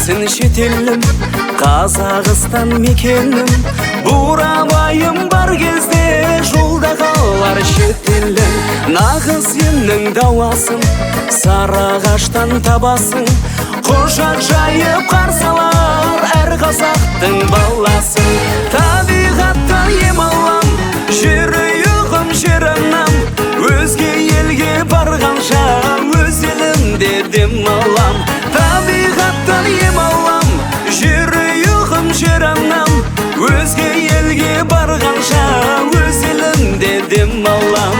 Білсін шетелім, Қазақстан мекенім. Бурабайым бар кезде жолда қалар шетелім. Нағыз еннің дауасын сарыағаштан табасың. Құшақ жайып қарсалар әр қазақтың баласын. Табиғаттан ем алам, жүрегім жерімнен. Өзге елге барғанша өз елімде дем алам. Табиғаттан ем алам, жүрегім жерімнен. Өзге елге барғанша өз елімде дем алам.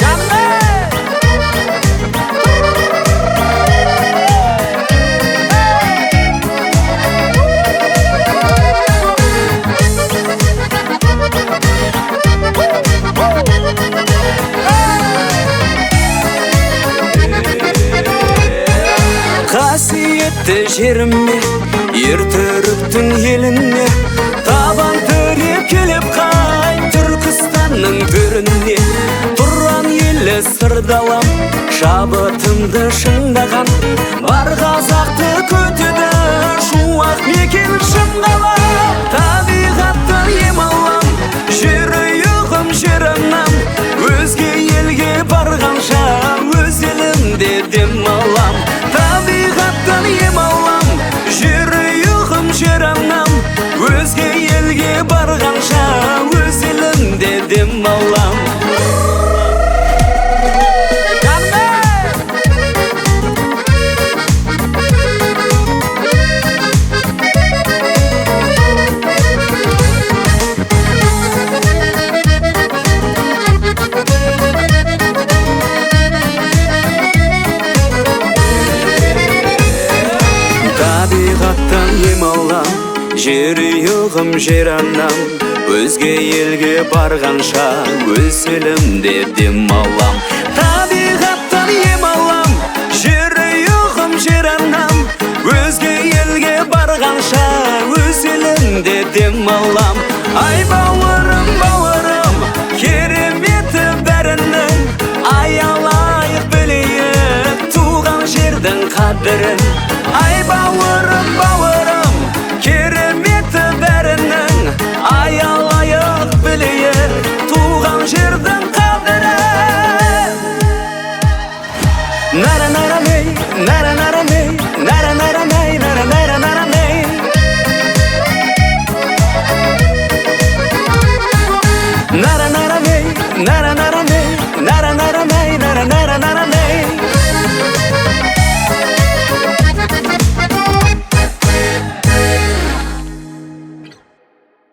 Қасиетті жеріме, ертүріктің еліне, табан тіреп келіп қай Түркістанның төріне. Тұран елі сырдалам, шабытымды шыңдаған, бар қазақты көтеді шуақ мекен шымғала. Табиғаттан ем алам, жүрегім жерімнен. Өзге елге барғанша өз елімде дем алам. Табиғаттан ем алам, жүрегім жерімнен. Өзге елге барғанша өз елімде дем алам. Табиғаттан ем алам, жүрегім жерімнен. Өзге елге барғанша өз елімде дем алам. Табиғаттан ем алам, жүрегім жерімнен. Өзге елге барғанша өз елімде дем алам. Ай бауырым, бауырым, кереметі бәрінің. Аялайық білейік туған жердің қадірін.